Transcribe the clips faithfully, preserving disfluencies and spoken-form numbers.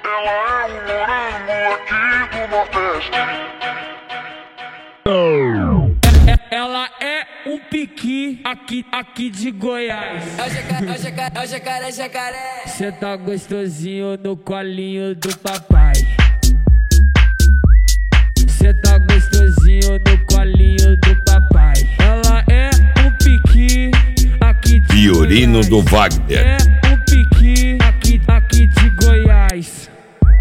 Ela é um morango aqui do Nordeste. Ela é um piqui aqui, aqui de Goiás. É o jacaré, é o jacaré, é o jacaré, jacaré. Cê tá gostosinho no colinho do papai. Cê tá gostosinho no colinho do papai. Ela é um piqui aqui de Violino Goiás. do Wagner. É um piqui aqui, aqui de Goiás.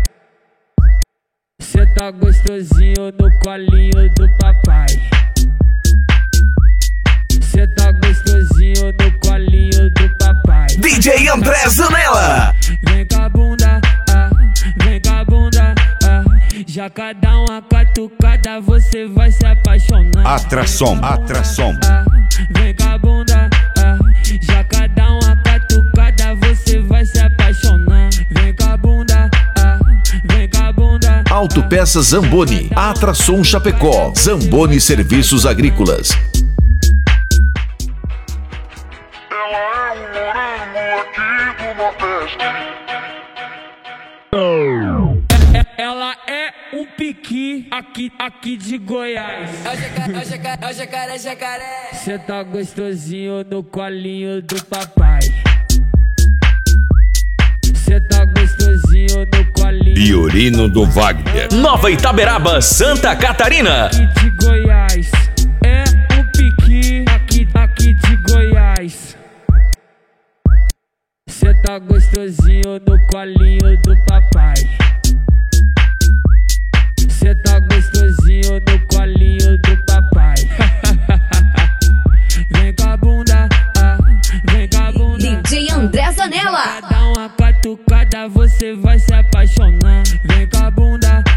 Cê tá gostosinho no colinho do papai. Cê tá gostosinho no colinho do papai. D J André Zanella. Vem com a bunda, ah, vem com a bunda, ah. Já cada uma catucada você vai se apaixonar. Atração, atração. Ah, vem com a bunda, ah. Já cada uma catucada você vai se apaixonar. Vem com a bunda, ah, vem com a bunda. Autopeças Zamboni, Atração Chapecó, Zamboni Serviços Agrícolas. Ela é um morango aqui do Nordeste. Ela é um piqui aqui, aqui de Goiás. É o jacaré, é o jacaré, é o jacaré, jacaré. Cê tá gostosinho no colinho do papai. Cê tá gostosinho no colinho Violino do Wagner. Nova Itaberaba, Santa Catarina. aqui de Goiás. É um piqui aqui, aqui de Goiás. Cê tá gostosinho no colinho do papai. Cê tá gostosinho no colinho do papai. Vem com a bunda, ah, vem com a bunda. D J André Zanella. Cada uma catucada você vai se apaixonar. Vem com a bunda,